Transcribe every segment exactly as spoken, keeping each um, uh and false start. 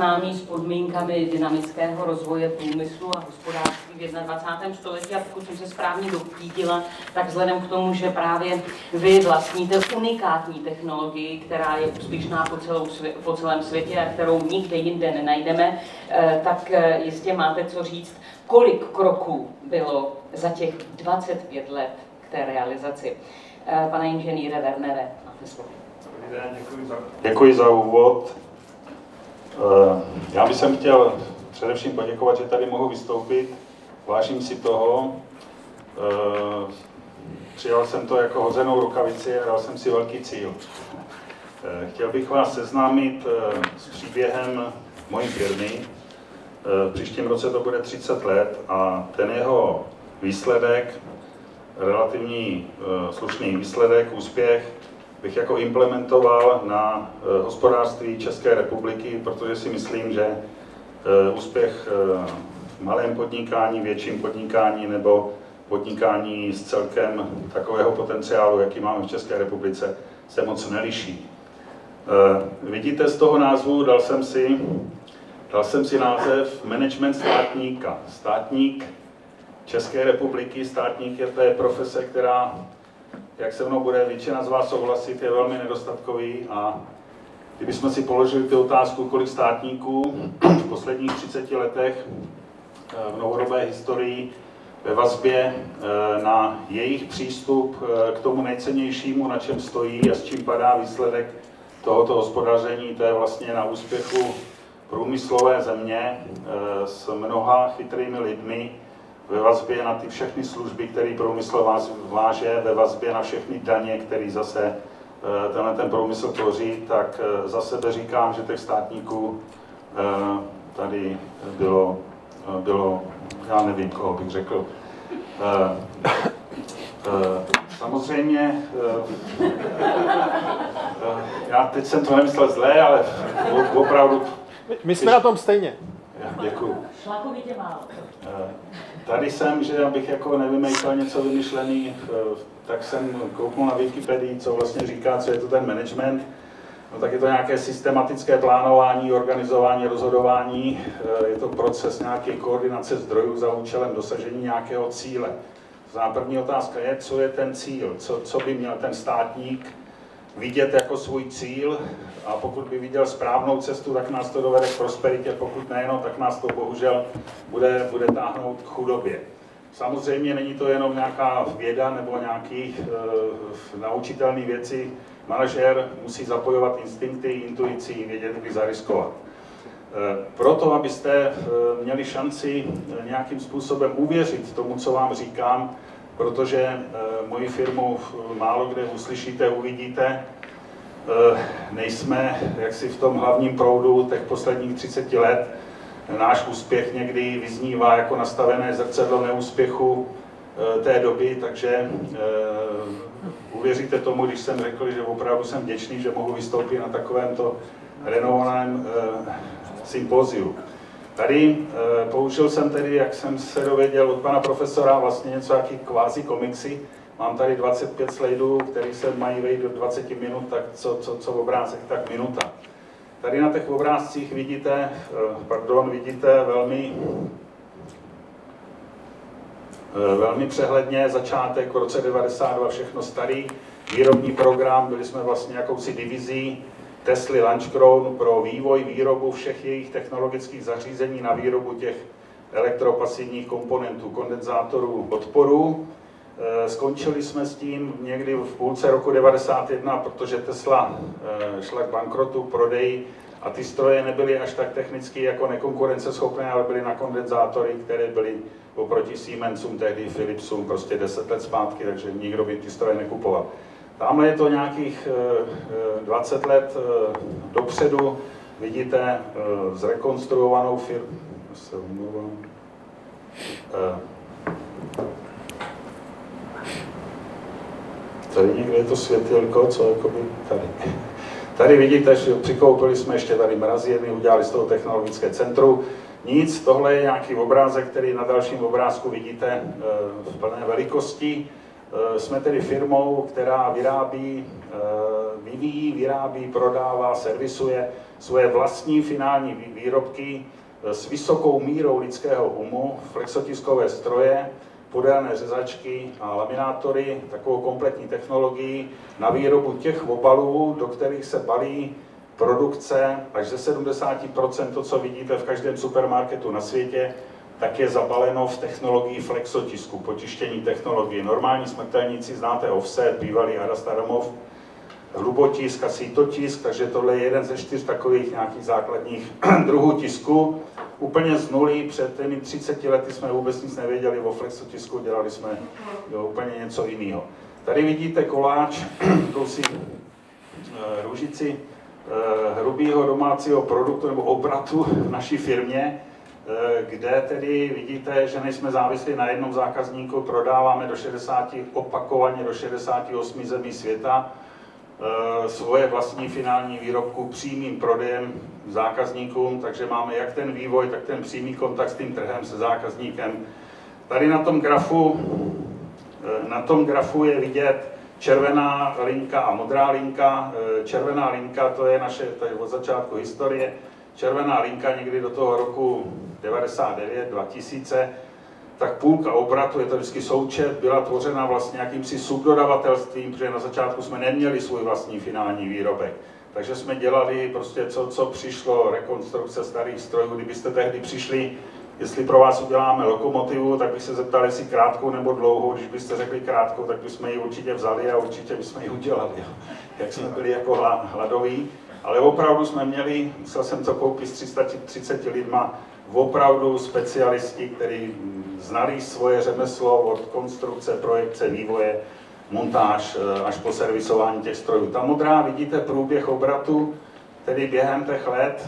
seznámí s podmínkami dynamického rozvoje průmyslu a hospodářství v jednadvacátém století. A pokud jsem se správně dopídila, tak vzhledem k tomu, že právě vy vlastníte unikátní technologii, která je úspěšná po, celou svě- po celém světě a kterou nikde jinde nenajdeme, tak jistě máte co říct, kolik kroků bylo za těch dvacet pět let k té realizaci. Pane inženýre Wernere, máte slovo. Děkuji za, děkuji za úvod. Já bych jsem chtěl především poděkovat, že tady mohu vystoupit. Vážím si toho. Přijal jsem to jako hozenou rukavici a dal jsem si velký cíl. Chtěl bych vás seznámit s příběhem mojí firmy. V příštím roce to bude třicet let a ten jeho výsledek, relativní slušný výsledek, úspěch, bych jako implementoval na hospodářství České republiky, protože si myslím, že úspěch v malém podnikání, větším podnikání nebo podnikání s celkem takového potenciálu, jaký máme v České republice, se moc neliší. Vidíte z toho názvu, dal jsem si, dal jsem si název management státníka. Státník České republiky, státník je to je profese, která, jak se mnou bude většina z vás souhlasit, je velmi nedostatkový a kdybychom si položili tu otázku, kolik státníků v posledních třiceti letech v novodobé historii ve vazbě na jejich přístup k tomu nejcennějšímu, na čem stojí a s čím padá výsledek tohoto hospodaření, to je vlastně na úspěchu průmyslové země s mnoha chytrými lidmi, ve vazbě na ty všechny služby, které průmysl váže, ve vazbě na všechny daně, které zase tenhle ten průmysl tvoří, tak za sebe říkám, že těch státníků tady bylo, bylo já nevím, koho bych řekl. Samozřejmě, já teď jsem to nemyslel zlé, ale opravdu... My jsme na tom stejně. Děkuju. Šlakovitě málo. Tady jsem, že abych jako nevymýšlel něco vymyšlený, tak jsem kouknul na Wikipedii, co vlastně říká, co je to ten management. No tak je to nějaké systematické plánování, organizování, rozhodování. Je to proces nějaké koordinace zdrojů za účelem dosažení nějakého cíle. To znamená, první otázka je, co je ten cíl, co, co by měl ten státník vidět jako svůj cíl a pokud by viděl správnou cestu, tak nás to dovede k prosperitě, pokud ne, no, tak nás to bohužel bude, bude táhnout k chudobě. Samozřejmě není to jenom nějaká věda nebo nějaký uh, naučitelné věci. Manažer musí zapojovat instinkty, intuici, vědět, kdy zariskovat. Uh, proto, abyste uh, měli šanci uh, nějakým způsobem uvěřit tomu, co vám říkám, protože uh, moji firmu málo kde uslyšíte, uvidíte, uh, nejsme jaksi v tom hlavním proudu těch posledních třiceti let. Náš úspěch někdy vyznívá jako nastavené zrcadlo neúspěchu uh, té doby, takže uh, uvěříte tomu, když jsem řekl, že opravdu jsem vděčný, že mohu vystoupit na takovémto renomovaném uh, sympóziu. Tady e, použil jsem tedy, jak jsem se dověděl od pana profesora, vlastně něco jaký kvázi komiksy. Mám tady dvacet pět slajdů, které se mají vejít do dvaceti minut, tak co, co, co obrázek, tak minuta. Tady na těch obrázcích vidíte, e, pardon, vidíte velmi, e, velmi přehledně začátek v roce devadesát dva, všechno starý, výrobní program, byli jsme vlastně jakousi divizí Tesly Lunchcrone pro vývoj, výrobu všech jejich technologických zařízení na výrobu těch elektropasivních komponentů, kondenzátorů, odporů. Skončili jsme s tím někdy v půlce roku devadesát jedna, protože Tesla šla k bankrotu, prodej a ty stroje nebyly až tak technicky jako nekonkurenceschopné, ale byly na kondenzátory, které byly oproti Siemensům, tehdy Philipsům, prostě deset let zpátky, takže nikdo by ty stroje nekupoval. Tamhle je to nějakých dvacet let dopředu, vidíte zrekonstruovanou firmu. Se umluvám. Tady někde je to světilko, co jakoby tady. Tady vidíte, že přikoupili jsme ještě tady mrazírny, udělali z toho technologické centrum. Nic, tohle je nějaký obrázek, který na dalším obrázku vidíte v plné velikosti. Jsme tedy firmou, která vyrábí, vyvíjí, vyrábí, prodává, servisuje svoje vlastní finální výrobky s vysokou mírou lidského umu, flexotiskové stroje, podélné řezačky a laminátory, takovou kompletní technologii na výrobu těch obalů, do kterých se balí produkce až ze sedmdesát procent to, co vidíte v každém supermarketu na světě, tak je zabaleno v technologii flexotisku, potištění technologie. Normální smrtelníci znáte offset, bývalý Ara Staromov, hlubotisk a sítotisk, takže tohle je jeden ze čtyř takových nějakých základních druhů tisku. Úplně z nuly, před těmi třiceti lety jsme vůbec nic nevěděli o flexotisku, dělali jsme jo, úplně něco jiného. Tady vidíte koláč, kousí e, růžici e, hrubého domácího produktu nebo obratu v naší firmě, e, kde tedy vidíte, že nejsme závislí na jednom zákazníku, prodáváme do šedesáti, opakovaně do šedesáti osmi zemí světa, svoje vlastní finální výrobku přímým prodejem zákazníkům, takže máme jak ten vývoj, tak ten přímý kontakt s tím trhem, se zákazníkem. Tady na tom grafu, na tom grafu je vidět červená linka a modrá linka. Červená linka, to je naše, to je od začátku historie, červená linka někdy do toho roku devadesát devět dva tisíce, tak půlka obratu, je to vždycky součet, byla tvořena vlastně jakýmsi subdodavatelstvím, protože na začátku jsme neměli svůj vlastní finální výrobek. Takže jsme dělali prostě co, co přišlo, rekonstrukce starých strojů. Kdybyste tehdy přišli, jestli pro vás uděláme lokomotivu, tak bych se zeptali, jestli krátkou nebo dlouhou. Když byste řekli krátkou, tak bychom ji určitě vzali a určitě bychom ji udělali, jak jsme byli jako hladoví. Ale opravdu jsme měli, musel jsem to koupit s tři sta třiceti lidma, opravdu specialisti, kteří znali svoje řemeslo od konstrukce, projekce, vývoje, montáž až po servisování těch strojů. Ta modrá vidíte průběh obratu, tedy během těch let,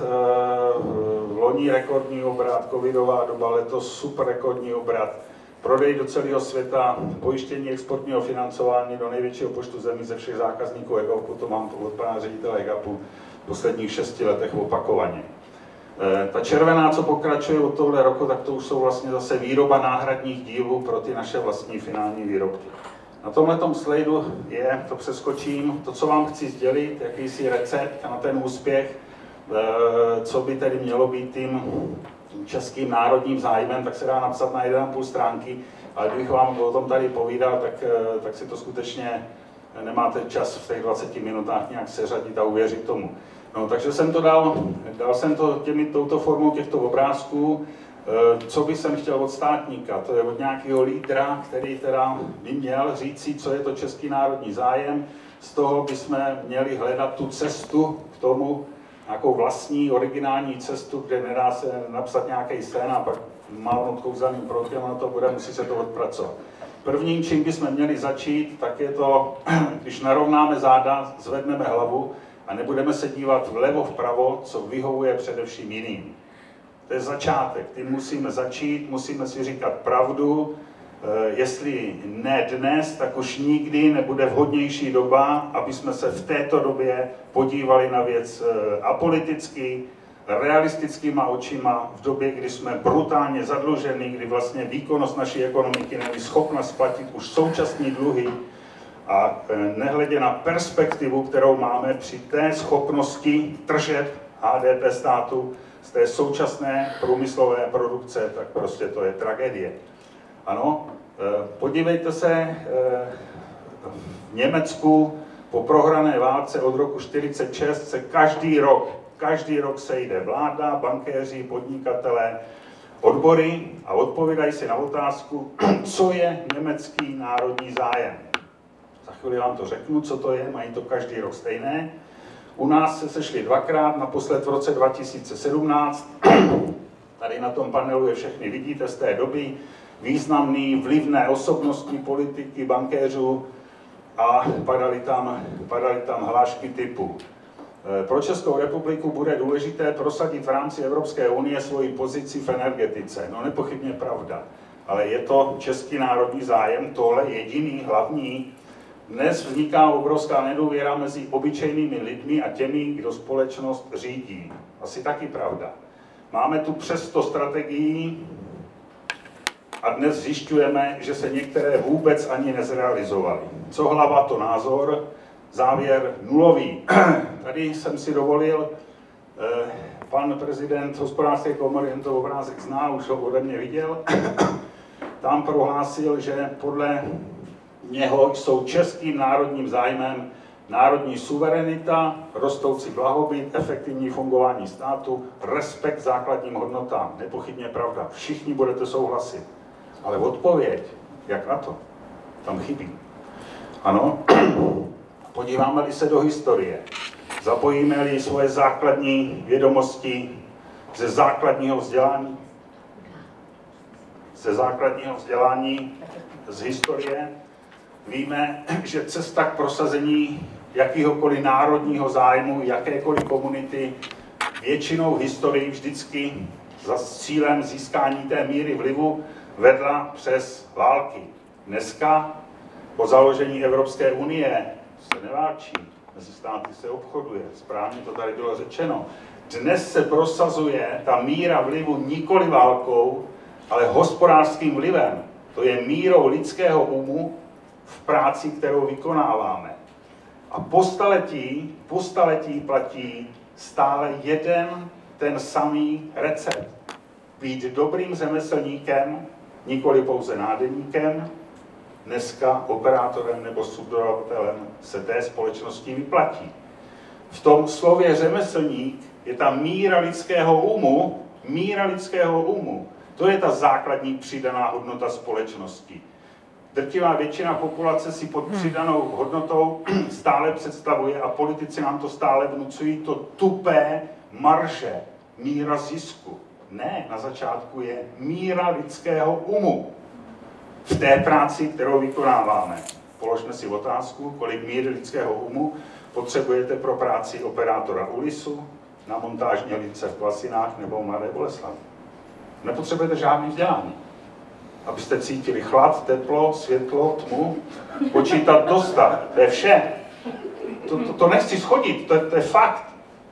loni rekordní obrat, covidová doba, letos super rekordní obrat, prodej do celého světa, pojištění exportního financování do největšího počtu zemí ze všech zákazníků EGAPu, to mám od pana ředitele EGAPu v posledních šesti letech opakovaně. Ta červená, co pokračuje od tohle roku, tak to už jsou vlastně zase výroba náhradních dílů pro ty naše vlastní finální výrobky. Na tomhletom slajdu je, to přeskočím, to, co vám chci sdělit, jakýsi recept na ten úspěch, co by tedy mělo být tím českým národním zájmem, tak se dá napsat na jedna a půl stránky, ale kdybych vám o tom tady povídal, tak, tak si to skutečně nemáte čas v těch dvaceti minutách nějak seřadit a uvěřit tomu. No, takže jsem to dal, dal jsem to těmi, touto formou těchto obrázků, co by jsem chtěl od státníka, to je od nějakého lídra, který teda by měl říci, co je to český národní zájem, z toho bychom měli hledat tu cestu k tomu, nějakou vlastní, originální cestu, kde nedá se napsat nějaký sen a pak mávnout kouzelným proutkem, ono to bude, musí se to odpracovat. Prvním, čím bychom měli začít, tak je to, když narovnáme záda, zvedneme hlavu, a nebudeme se dívat vlevo, vpravo, co vyhovuje především jiným. To je začátek, tím musíme začít, musíme si říkat pravdu, jestli ne dnes, tak už nikdy nebude vhodnější doba, aby jsme se v této době podívali na věc apoliticky, realistickýma očima, v době, kdy jsme brutálně zadluženi, kdy vlastně výkonnost naší ekonomiky není schopna splatit už současné dluhy, a nehledě na perspektivu, kterou máme při té schopnosti tržeb H D P státu z té současné průmyslové produkce, tak prostě to je tragédie. Ano, podívejte se, v Německu po prohrané válce od roku čtyřicet šest se každý rok, každý rok sejde vláda, bankéři, podnikatelé, odbory a odpovídají si na otázku, co je německý národní zájem. Za chvíli vám to řeknu, co to je, mají to každý rok stejné. U nás se sešli dvakrát, naposled v roce dva tisíce sedmnáct. Tady na tom panelu je všechny vidíte z té doby. Významný, vlivné osobnosti, politiky, bankéřů a padaly tam, padaly tam hlášky typu. Pro Českou republiku bude důležité prosadit v rámci Evropské unie svoji pozici v energetice. No nepochybně pravda, ale je to český národní zájem, tohle jediný, hlavní. Dnes vzniká obrovská nedůvěra mezi obyčejnými lidmi a těmi, kdo společnost řídí. Asi taky pravda. Máme tu přes sto strategií, a dnes zjišťujeme, že se některé vůbec ani nezrealizovaly. Co hlava, to názor, závěr nulový. Tady jsem si dovolil, eh, pan prezident hospodářské komory, jen to obrázek zná, už ho ode mě viděl, tam prohlásil, že podle něho jsou českým národním zájmem národní suverenita, rostoucí blahobyt, efektivní fungování státu, respekt základním hodnotám. Nepochybně pravda. Všichni budete souhlasit. Ale odpověď, jak na to, tam chybí. Ano, podíváme-li se do historie, zapojíme-li svoje základní vědomosti ze základního vzdělání, ze základního vzdělání z historie, víme, že cesta k prosazení jakýhokoliv národního zájmu, jakékoliv komunity, většinou v historii vždycky za cílem získání té míry vlivu vedla přes války. Dneska po založení Evropské unie se neválčí, mezi státy se obchoduje, správně to tady bylo řečeno. Dnes se prosazuje ta míra vlivu nikoli válkou, ale hospodářským vlivem. To je mírou lidského umu v práci, kterou vykonáváme. A po staletí, po staletí platí stále jeden ten samý recept. Být dobrým řemeslníkem, nikoli pouze nádeníkem, dneska operátorem nebo subdodavatelem se té společnosti vyplatí. V tom slově řemeslník je ta míra lidského umu, míra lidského umu. To je ta základní přidaná hodnota společnosti. Drtivá většina populace si pod přidanou hodnotou stále představuje, a politici nám to stále vnucují, to tupé marže, míra zisku. Ne, na začátku je míra lidského umu v té práci, kterou vykonáváme. Položme si otázku, kolik míry lidského umu potřebujete pro práci operátora Ulisu, na montážní lince v Klasinách nebo Mladé Boleslavi. Nepotřebujete žádný vzdělání. Abyste cítili chlad, teplo, světlo, tmu, počítat do sta. To je vše. To, to, to nechci schodit, to, to je fakt.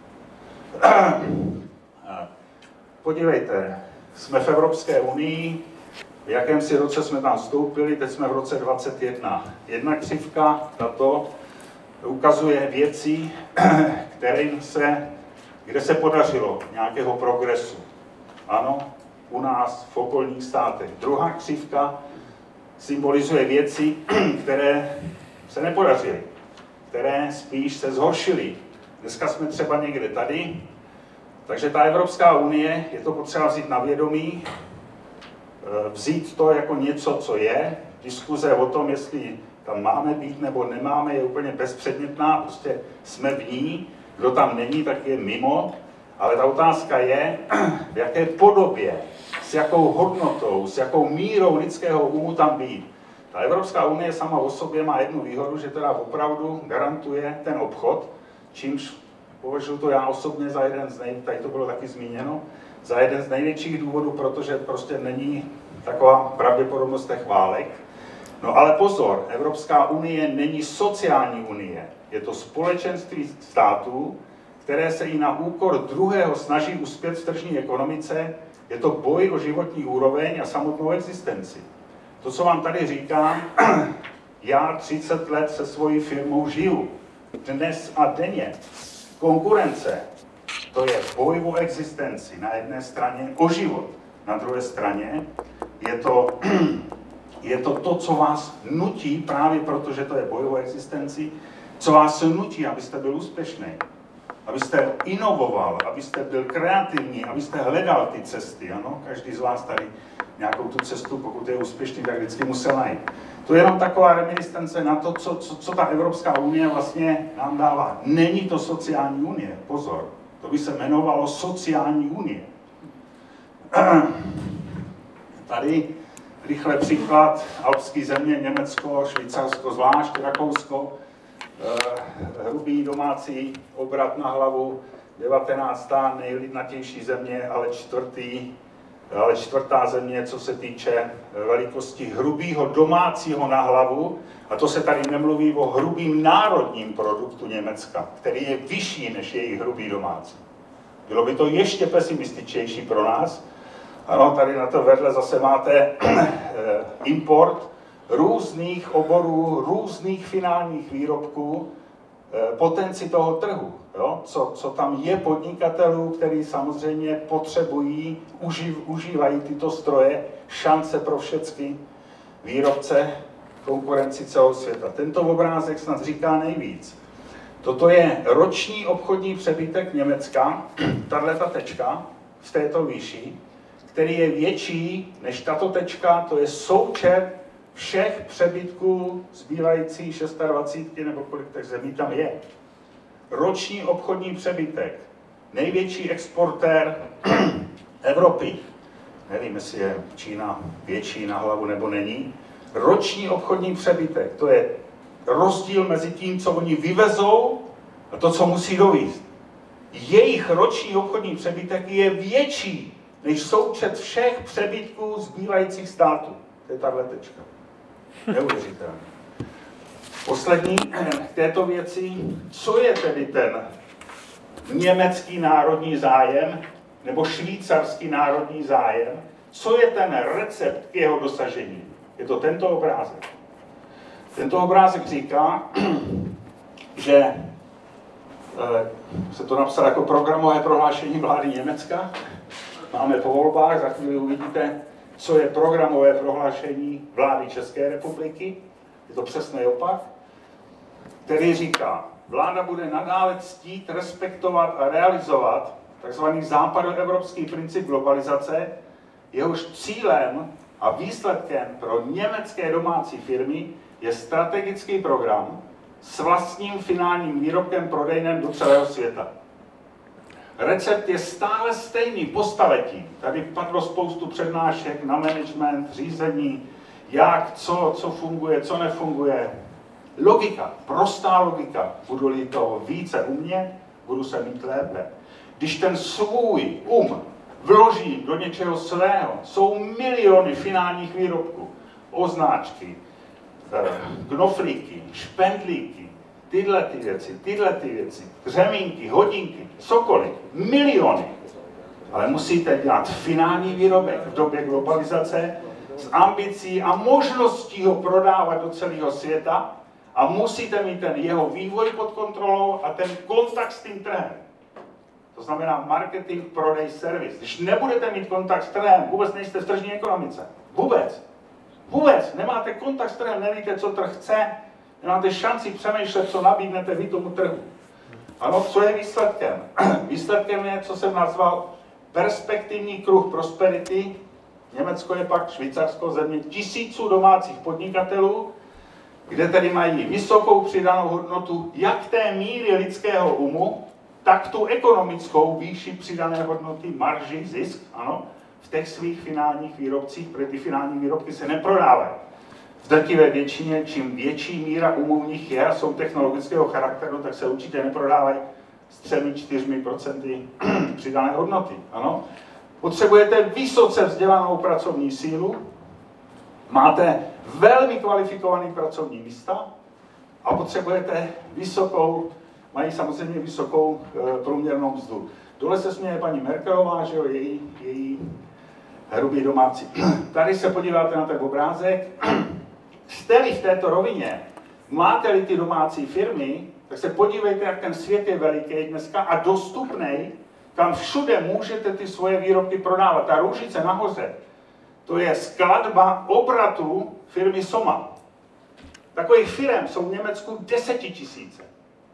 Podívejte, jsme v Evropské unii, v jakémsi roce jsme tam vstoupili, teď jsme v roce dvacet jedna. Jedna křivka, tato, ukazuje věci, kterým se, kde se podařilo nějakého progresu. Ano, u nás v okolních státech. Druhá křivka symbolizuje věci, které se nepodařily, které spíš se zhoršily. Dneska jsme třeba někde tady, takže ta Evropská unie, je to potřeba vzít na vědomí, vzít to jako něco, co je. Diskuze o tom, jestli tam máme být nebo nemáme, je úplně bezpředmětná, prostě jsme v ní, kdo tam není, tak je mimo. Ale ta otázka je, v jaké podobě, s jakou hodnotou, s jakou mírou lidského umu tam být. Ta Evropská unie sama o sobě má jednu výhodu, že teda opravdu garantuje ten obchod, čímž považuji to já osobně za jeden z nej, tady to bylo taky zmíněno, za jeden z největších důvodů, protože prostě není taková pravděpodobnost těch válek. No ale pozor, Evropská unie není sociální unie, je to společenství států, které se i na úkor druhého snaží uspět v tržní ekonomice, je to boj o životní úroveň a samotnou existenci. To, co vám tady říkám, já třicet let se svojí firmou žiju, dnes a denně. Konkurence, to je boj o existenci, na jedné straně o život, na druhé straně je to, je to to, co vás nutí, právě protože to je boj o existenci, co vás nutí, abyste byl úspěšný. Abyste inovoval, abyste byl kreativní, abyste hledal ty cesty. Ano? Každý z vás tady nějakou tu cestu, pokud je úspěšný, tak vždycky musel najít. To je jenom taková reminiscence na to, co, co, co ta Evropská unie vlastně nám dává. Není to sociální unie, pozor. To by se jmenovalo sociální unie. Tady rychle příklad, alpský země, Německo, Švýcarsko zvlášť, Rakousko. Hrubý domácí obrat na hlavu, devatenáctá nejlidnatější země, ale, čtvrtý, ale čtvrtá země, co se týče velikosti hrubýho domácího na hlavu, a to se tady nemluví o hrubým národním produktu Německa, který je vyšší než jejich hrubý domácí. Bylo by to ještě pesimističtější pro nás, Ano, tady na to vedle zase máte import různých oborů, různých finálních výrobků, potenci toho trhu. Jo? Co, co tam je podnikatelů, kteří samozřejmě potřebují, uživ, užívají tyto stroje, šance pro všechny výrobce, konkurenci celého světa. Tento obrázek snad říká nejvíc. Toto je roční obchodní přebytek Německa, tato tečka v této výši, který je větší než tato tečka, to je součet všech přebytků zbývající dvacet šest nebo kolik těch zemí tam je. Roční obchodní přebytek, největší exportér Evropy, nevím, jestli je Čína větší na hlavu nebo není, roční obchodní přebytek, to je rozdíl mezi tím, co oni vyvezou a to, co musí dovízt. Jejich roční obchodní přebytek je větší než součet všech přebytků zbývajících států. To je tahle tečka. Neuvěřitelné. Poslední k této věci, co je tedy ten německý národní zájem nebo švýcarský národní zájem, co je ten recept k jeho dosažení. Je to tento obrázek. Tento obrázek říká, že se to napsal jako programové prohlášení vlády Německa. Máme po volbách, za chvíli uvidíte, co je programové prohlášení vlády České republiky. Je to přesný opak, který říká, vláda bude nadále ctít, respektovat a realizovat tzv. Západoevropský princip globalizace, jehož cílem a výsledkem pro německé domácí firmy je strategický program s vlastním finálním výrobkem prodejném do celého světa. Recept je stále stejný po staletí. Tady padlo spoustu přednášek na management, řízení, jak, co, co funguje, co nefunguje. Logika, prostá logika. Budu-li toho více umět, budu se mít lépe. Když ten svůj um vložím do něčeho svého, jsou miliony finálních výrobků, označky, knoflíky, špendlíky, tyhle ty věci, tyhle ty věci, řemínky, hodinky, cokoliv, miliony. Ale musíte dělat finální výrobek v době globalizace s ambicí a možností ho prodávat do celého světa a musíte mít ten jeho vývoj pod kontrolou a ten kontakt s tím trhem. To znamená marketing, prodej, servis. Když nebudete mít kontakt s trhem, vůbec nejste v tržní ekonomice. Vůbec. Vůbec. Nemáte kontakt s trhem, nevíte, co trh chce, nemáte šanci přemýšlet, co nabídnete vy tomu trhu. Ano, co je výsledkem? Výsledkem je, co jsem nazval perspektivní kruh prosperity. Německo je pak Švýcarsko, země tisíců domácích podnikatelů, kde tedy mají vysokou přidanou hodnotu jak té míry lidského umu, tak tu ekonomickou výši přidané hodnoty, marži, zisk, ano, v těch svých finálních výrobcích, protože ty finální výrobky se neprodávají. V drtivé většině, čím větší míra umu v nich je a jsou technologického charakteru, tak se určitě neprodávají s třemi, čtyřmi procenty přidané hodnoty, ano. Potřebujete vysoce vzdělanou pracovní sílu, máte velmi kvalifikovaný pracovní místa a potřebujete vysokou, mají samozřejmě vysokou e, průměrnou mzdu. Dole se směje paní Merkelová, že jo, její, její hrubý domácí. Tady se podíváte na ten obrázek. Jste-li v této rovině, máte-li ty domácí firmy, tak se podívejte, jak ten svět je veliký dneska a dostupný, kam všude můžete ty svoje výrobky prodávat. Ta růžice nahoře, to je skladba obratu firmy Soma. Takových firm jsou v Německu desetitisíce.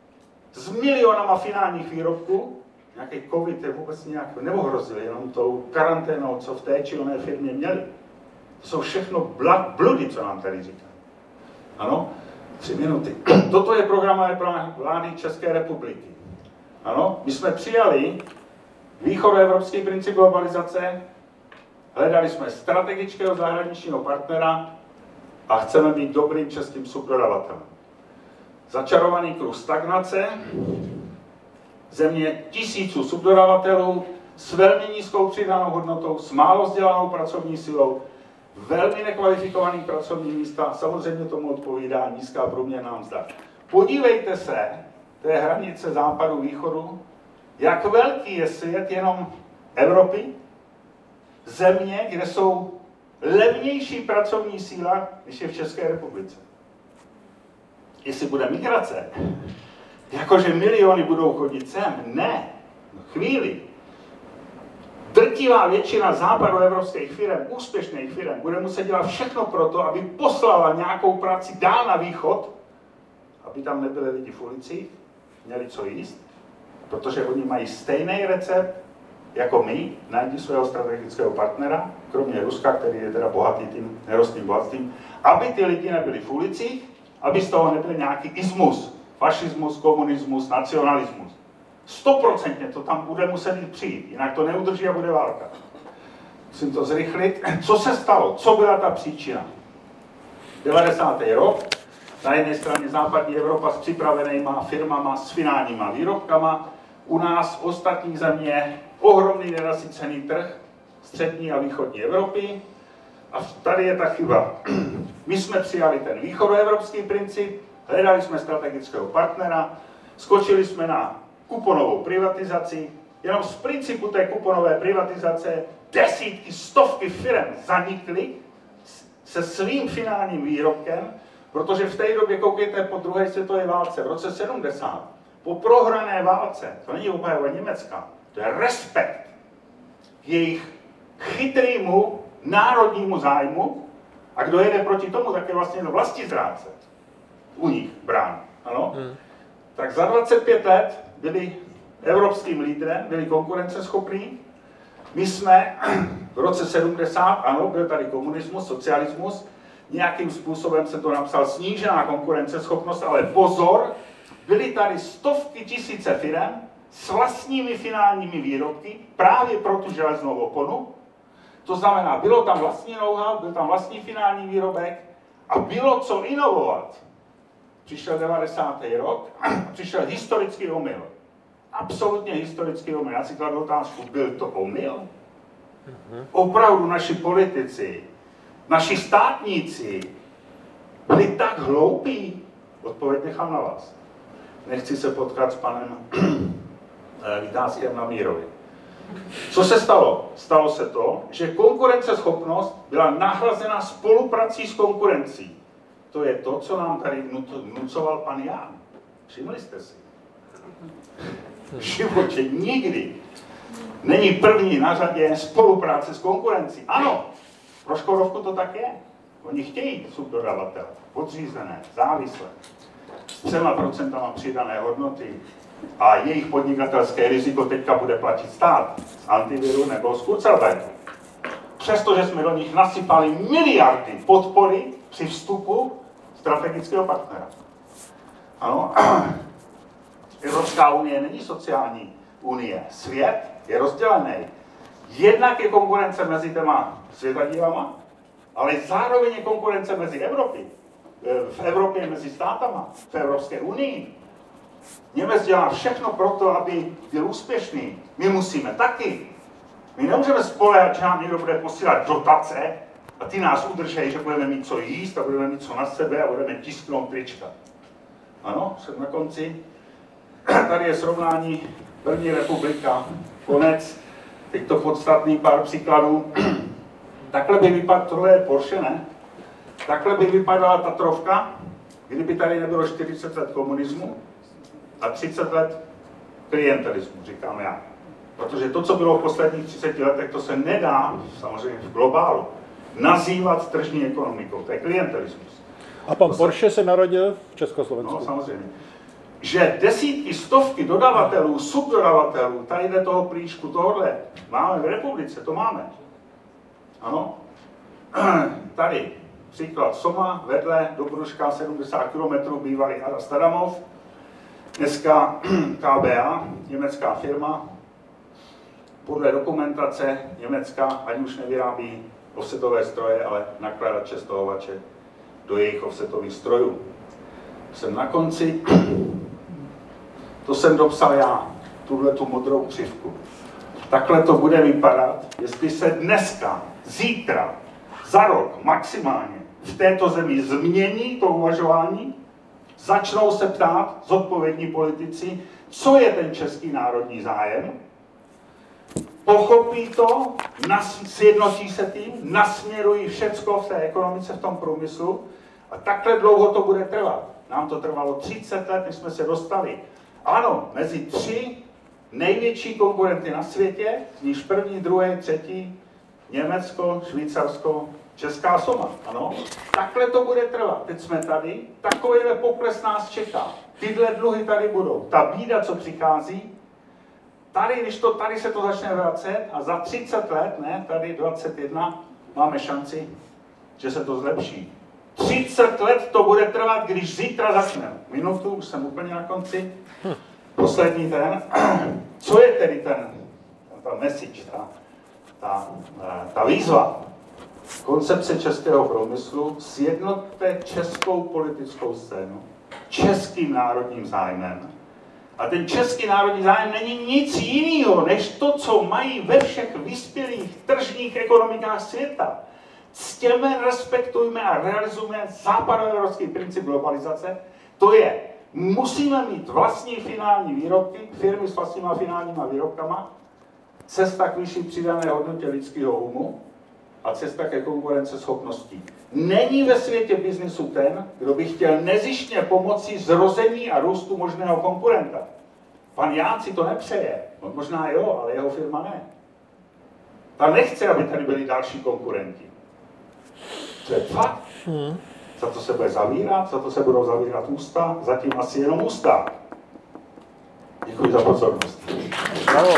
S milionama finálních výrobků, nějaký covid je vůbec nějak neohrozil, jenom tou karanténou, co v té či oné firmě měli. To jsou všechno bla, bludy, co nám tady říká. Ano, tři minuty. Toto je programové plán vlády České republiky. Ano, my jsme přijali východoevropský princip globalizace, hledali jsme strategického zahraničního partnera a chceme být dobrým českým subdodavatelem. Začarovaný kruh stagnace, země tisíců subdodavatelů s velmi nízkou přidanou hodnotou, s málo vzdělanou pracovní silou, velmi nekvalifikovaný pracovní místa, samozřejmě tomu odpovídá nízká průměrná mzda. Podívejte se, to je hranice západu, východu, jak velký je svět jenom Evropy, země, kde jsou levnější pracovní síla, než je v České republice. Jestli bude migrace, jakože miliony budou chodit sem, ne, no chvíli. Drtivá většina západoevropských firm, úspěšných firm, bude muset dělat všechno pro to, aby poslala nějakou práci dál na východ, aby tam nebyli lidi v ulicích, měli co jíst, protože oni mají stejný recept jako my, najdi svého strategického partnera, kromě Ruska, který je teda bohatý tím nerostným bohatstvím, aby ty lidi nebyli v ulicích, aby z toho nebyl nějaký ismus, fašismus, komunismus, nacionalismus. Stoprocentně to tam bude muset přijít, jinak to neudrží a bude válka. Musím to zrychlit. Co se stalo? Co byla ta příčina? devadesátý rok. Na jedné straně západní Evropa s připravenýma firmama, s finálníma výrobkama. U nás ostatní země ohromný nenasycený trh střední a východní Evropy. A tady je ta chyba. My jsme přijali ten východoevropský princip, hledali jsme strategického partnera, skočili jsme na kuponovou privatizaci. Jenom z principu té kuponové privatizace desítky, stovky firm zanikly se svým finálním výrobkem, protože v té době, koukejte, po druhé světové válce, v roce sedmdesát, po prohrané válce, to není obhajoba Německa, to je respekt k jejich chytrému národnímu zájmu, a kdo jede proti tomu, tak je vlastně do vlastizrádce. U nich brán, ano? Hmm. Tak za dvacet pět let byli evropským lídrem, byli konkurenceschopní. My jsme v roce sedmdesát, ano, byl tady komunismus, socialismus, nějakým způsobem se to napsal snížená konkurenceschopnost, ale pozor, byly tady stovky tisíce firem s vlastními finálními výrobky právě pro tu železnou oponu. To znamená, bylo tam vlastní know-how, byl tam vlastní finální výrobek a bylo co inovovat. Přišel devadesátý rok, přišel historický omyl. Absolutně historický omyl. Já si kladu otázku, byl to omyl? Opravdu naši politici, naši státníci byli tak hloupí? Odpověď nechám na vás. Nechci se potkat s panem Vitáskem na Mírovi. Co se stalo? Stalo se to, že konkurenceschopnost byla nahrazena spoluprací s konkurencí. To je to, co nám tady vnucoval pan Ján. Všimli jste si? V životě nikdy není první na řadě spolupráce s konkurencí. Ano, pro Škodovku to tak je. Oni chtějí subdodavatele, podřízené, závislé, s třema procentama přidané hodnoty a jejich podnikatelské riziko teďka bude platit stát z antiviru nebo z Kurzarbeitu. Přestože jsme do nich nasypali miliardy podpory při vstupu strategického partnera. Ano, Evropská unie není sociální unie. Svět je rozdělený. Jednak je konkurence mezi těma světadílama, ale zároveň je konkurence mezi Evropy. V Evropě mezi státama, v Evropské unii. Němec dělá všechno pro to, aby byl úspěšný. My musíme taky. My nemůžeme spoléhat, že nám někdo bude posílat dotace a ty nás udržejí, že budeme mít co jíst a budeme mít co na sebe a budeme tisknout trička. Ano, jsem na konci. Tady je srovnání první republika, konec. Teď to podstatný pár příkladů. Takhle by vypadala, tohle je Porsche, ne? Takhle by vypadala Tatrovka, kdyby tady nebylo čtyřicet let komunismu a třicet let klientelismu, říkám já. Protože to, co bylo v posledních třiceti letech, to se nedá, samozřejmě v globálu, nazývat tržní ekonomikou. To je klientelismus. A pan to Porsche se... se narodil v Československu. No, samozřejmě. Že desítky, stovky dodavatelů, subdodavatelů, tadyhle toho plíšku, tohle, máme v republice, to máme. Ano. Tady příklad Soma, vedle do Bruška sedmdesát kilometrů bývalý Stadamov. Dneska K B A, německá firma, podle dokumentace Německa ani už nevyrábí offsetové stroje, ale nakladače, stahovače do jejich offsetových strojů. Jsem na konci, to jsem dopsal já, tuhle tu modrou křivku. Takhle to bude vypadat, jestli se dneska, zítra, za rok maximálně v této zemi změní to uvažování, začnou se ptát zodpovědní politici, co je ten český národní zájem. pochopí to, nas, sjednotí se tím, nasměrují všecko v té ekonomice, v tom průmyslu a takhle dlouho to bude trvat. Nám to trvalo třicet let, než jsme se dostali. Ano, mezi tři největší konkurenty na světě, z níž první, druhý, třetí, Německo, Švýcarsko, Česká Soma, ano. Takhle to bude trvat. Teď jsme tady, takovýhle pokles nás čeká. Tyhle dluhy tady budou. Ta bída, co přichází, tady, když to, tady se to začne vracet a za třicet let, ne, tady dvacet jedna, máme šanci, že se to zlepší. třicet let to bude trvat, když zítra začneme. Minutu, už jsem úplně na konci. Poslední ten. Co je tedy ten, ta message, ta, ta, ta výzva? Koncepce českého průmyslu, sjednotte českou politickou scénu českým národním zájmem. A ten český národní zájem není nic jiného, než to, co mají ve všech vyspělých tržních ekonomikách světa. Ctěme, respektujme a realizujme západoevropský princip globalizace. To je, musíme mít vlastní finální výrobky, firmy s vlastníma finálníma výrobkama, cesta k vyšší přidané hodnotě lidského umu a cesta ke konkurenceschopnosti. Není ve světě biznisu ten, kdo by chtěl nezištně pomoci zrození a růstu možného konkurenta. Pan Ján si to nepřeje. On možná jo, ale jeho firma ne. Ta nechce, aby tady byli další konkurenti. To je fakt. Hmm. Za to se bude zavírat, za to se budou zavírat ústa, zatím asi jenom ústa. Děkuji za pozornost. Bravo.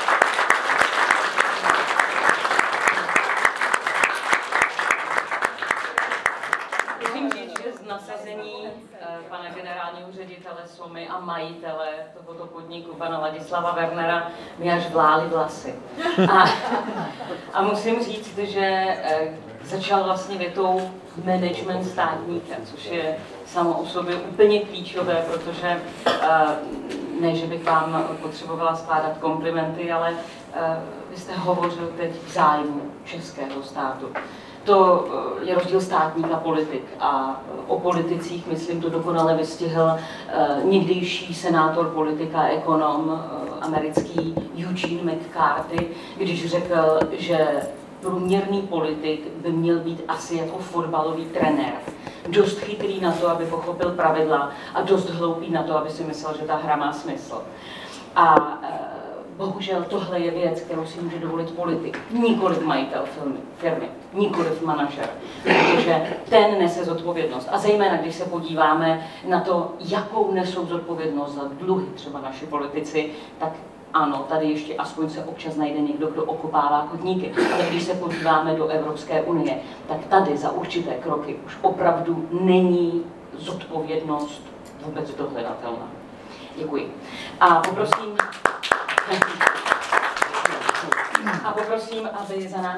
Musím říct, že z nasazení pana generálního ředitele Somy a majitele tohoto podniku, pana Ladislava Wernera, mi až vlály vlasy. A, a musím říct, že začal vlastně větou management státníka, což je samo o sobě úplně klíčové, protože ne, že bych vám potřebovala skládat komplimenty, ale vy jste hovořil teď v zájmu českého státu. To je rozdíl státník a politik a o politicích, myslím, to dokonale vystihl někdejší senátor, politika, ekonom americký Eugene McCarthy, když řekl, že průměrný politik by měl být asi jako fotbalový trenér. Dost chytrý na to, aby pochopil pravidla a dost hloupý na to, aby si myslel, že ta hra má smysl. A bohužel tohle je věc, kterou si může dovolit politik, nikoliv majitel firmy, firmy, nikoliv manažer, protože ten nese zodpovědnost. A zejména, když se podíváme na to, jakou nesou zodpovědnost za dluhy třeba naši politici, tak ano, tady ještě aspoň se občas najde někdo, kdo okopává chodníky. Ale když se podíváme do Evropské unie, tak tady za určité kroky už opravdu není zodpovědnost vůbec dohledatelná. Děkuji. A poprosím, a poprosím, aby za námi